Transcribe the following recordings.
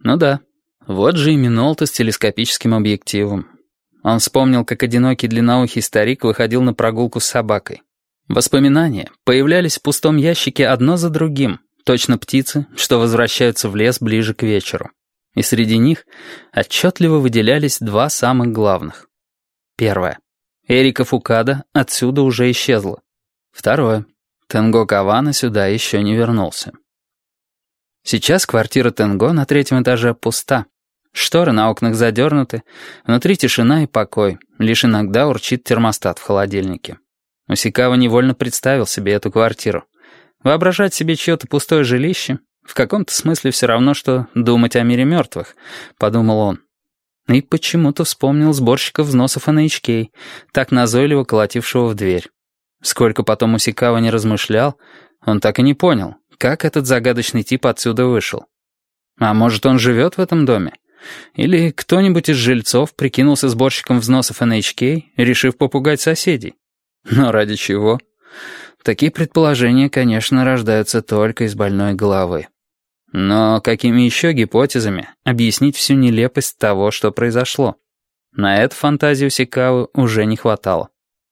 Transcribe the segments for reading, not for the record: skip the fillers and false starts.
Ну да, вот же и Минолта с телескопическим объективом. Он вспомнил, как одинокий длинноухий старик выходил на прогулку с собакой. Воспоминания появлялись в пустом ящике одно за другим, точно птицы, что возвращаются в лес ближе к вечеру. И среди них отчетливо выделялись два самых главных. Первое. Эрика Фукада отсюда уже исчезла. Второе. Тенго Кавана сюда еще не вернулся. Сейчас квартира Тенго на 3-м этаже пуста. Шторы на окнах задернуты, внутри тишина и покой, лишь иногда урчит термостат в холодильнике. Усикава невольно представил себе эту квартиру. Воображать себе чье-то пустое жилище в каком-то смысле все равно, что думать о мире мертвых, подумал он. И почему-то вспомнил сборщика взносов NHK, так назойливо колотившего в дверь. Сколько потом Усикава не размышлял, он так и не понял, как этот загадочный тип отсюда вышел. А может, он живет в этом доме? Или кто-нибудь из жильцов прикинулся сборщиком взносов NHK, решив попугать соседей? Но ради чего? Такие предположения, конечно, рождаются только из больной головы. Но какими еще гипотезами объяснить всю нелепость того, что произошло? На это фантазии Усикавы уже не хватало.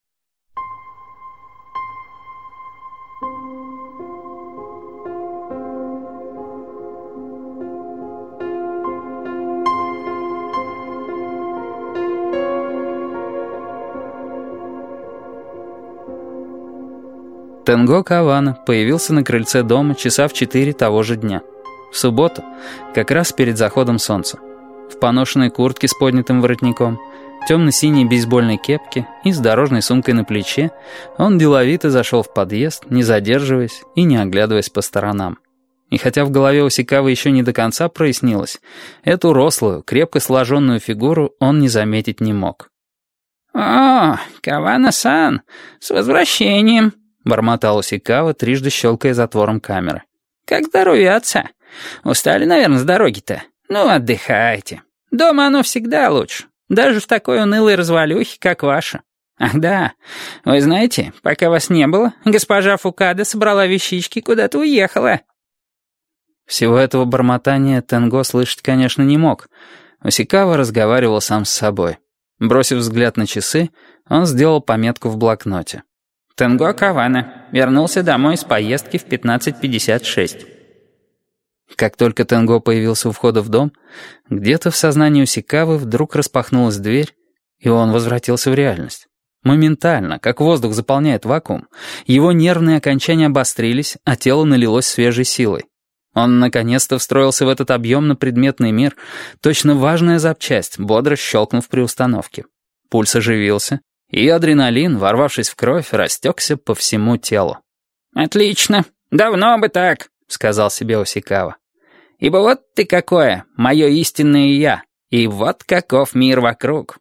Тенго Кавана появился на крыльце дома часа в 4 того же дня. В субботу, как раз перед заходом солнца. В поношенной куртке с поднятым воротником, темно-синей бейсбольной кепке и с дорожной сумкой на плече он деловито зашел в подъезд, не задерживаясь и не оглядываясь по сторонам. И хотя в голове Усикавы еще не до конца прояснилось, эту рослую, крепко сложенную фигуру он не заметить не мог. «О, Кавана-сан, с возвращением!» — бормотал Усикава, трижды щелкая затвором камеры. «Как здоровятся? Устали, наверное, с дороги-то? Ну, отдыхайте. Дома оно всегда лучше, даже в такой унылой развалюхе, как ваша. Ах да, вы знаете, пока вас не было, госпожа Фукада собрала вещички, куда-то уехала». Всего этого бормотания Тенго слышать, конечно, не мог. Усикава разговаривал сам с собой. Бросив взгляд на часы, он сделал пометку в блокноте. «Тенго Кавана вернулся домой с поездки в 15:56». Как только Тенго появился у входа в дом, где-то в сознании Усикавы вдруг распахнулась дверь, и он возвратился в реальность. Моментально, как воздух заполняет вакуум, его нервные окончания обострились, а тело налилось свежей силой. Он наконец-то встроился в этот объемно-предметный мир, точно важная запчасть, бодро щелкнув при установке. Пульс оживился, и адреналин, ворвавшись в кровь, растекся по всему телу. «Отлично, давно бы так», — сказал себе Усикава. «Ибо вот ты какое, мое истинное я, и вот каков мир вокруг».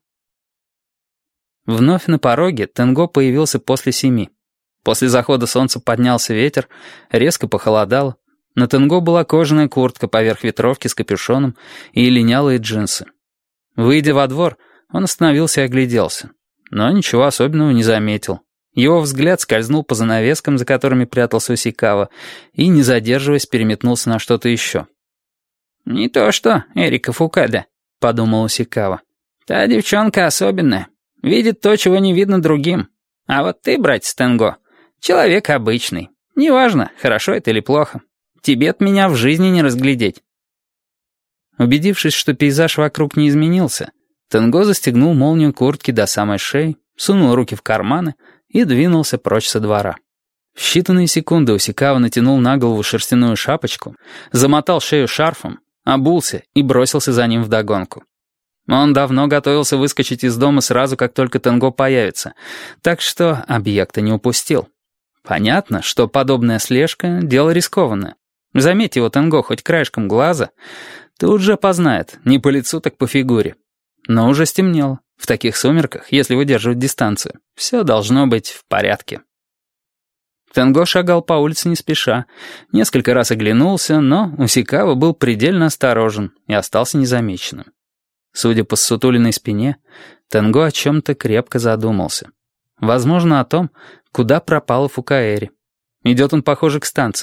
Вновь на пороге Тенго появился после 7. После захода солнца поднялся ветер, резко похолодало. На Тенго была кожаная куртка поверх ветровки с капюшоном и линялые джинсы. Выйдя во двор, он остановился и огляделся. Но ничего особенного не заметил. Его взгляд скользнул по занавескам, за которыми прятался Усикава, и, не задерживаясь, переметнулся на что-то еще. «Не то что Эрика Фукада», — подумал Усикава. «Та девчонка особенная, видит то, чего не видно другим. А вот ты, братец Тенго, человек обычный. Неважно, хорошо это или плохо. Тебе-то меня в жизни не разглядеть». Убедившись, что пейзаж вокруг не изменился, Тенго застегнул молнию куртки до самой шеи, сунул руки в карманы и двинулся прочь со двора. В считанные секунды Усикава натянул на голову шерстяную шапочку, замотал шею шарфом, обулся и бросился за ним вдогонку. Он давно готовился выскочить из дома сразу, как только Тенго появится, так что объекта не упустил. Понятно, что подобная слежка — дело рискованное. Заметь его Тенго хоть краешком глаза, тут же опознает, не по лицу, так по фигуре. Но уже стемнело. В таких сумерках, если выдерживать дистанцию, все должно быть в порядке. Тенго шагал по улице не спеша, несколько раз оглянулся, но Усикава был предельно осторожен и остался незамеченным. Судя по ссутуленной спине, Тенго о чем-то крепко задумался. Возможно, о том, куда пропала Фукаэри. Идет он, похоже, к станции.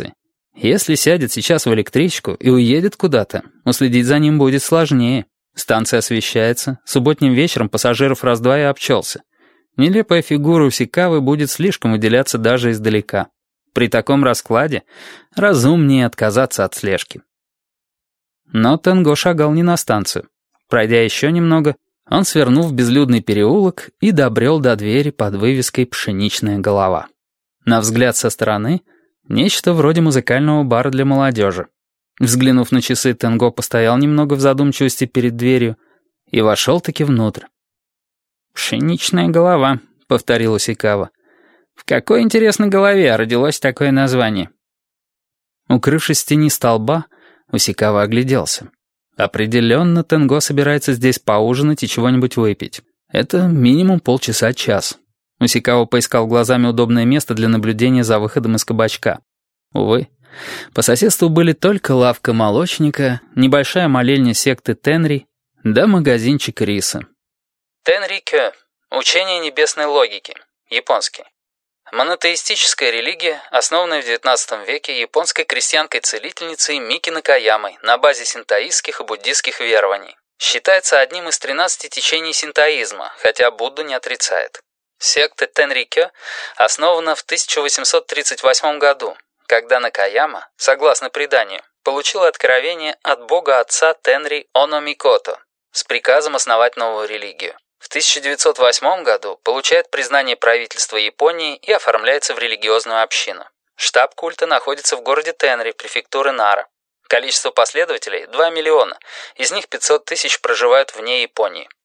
Если сядет сейчас в электричку и уедет куда-то, уследить за ним будет сложнее. Станция освещается, субботним вечером пассажиров раз-два и обчелся. Нелепая фигура Усикавы будет слишком выделяться даже издалека. При таком раскладе разумнее отказаться от слежки. Но Тенго шагал не на станцию. Пройдя еще немного, он свернул в безлюдный переулок и добрел до двери под вывеской «Пшеничная голова». На взгляд со стороны — нечто вроде музыкального бара для молодежи. Взглянув на часы, Тенго постоял немного в задумчивости перед дверью и вошел-таки внутрь. «Пшеничная голова», — повторил Усикава. «В какой интересной голове родилось такое название?» Укрывшись в тени столба, Усикава огляделся. Определенно Тенго собирается здесь поужинать и чего-нибудь выпить. Это минимум полчаса-час. Усикава поискал глазами удобное место для наблюдения за выходом из кабачка. Увы, по соседству были только лавка молочника, небольшая молельня секты Тенри, да магазинчик риса. Тенри-кё — учение небесной логики, японский. Монотеистическая религия, основанная в XIX веке японской крестьянкой-целительницей Мики Накаямой на базе синтоистских и буддистских верований. Считается одним из 13 течений синтоизма, хотя Будду не отрицает. Секта Тенри-кё основана в 1838 году, когда Накаяма, согласно преданию, получил откровение от бога отца Тенри Оно Микото с приказом основать новую религию. В 1908 году получает признание правительства Японии и оформляется в религиозную общину. Штаб культа находится в городе Тенри, префектуры Нара. Количество последователей – 2 миллиона, из них 500 тысяч проживают вне Японии.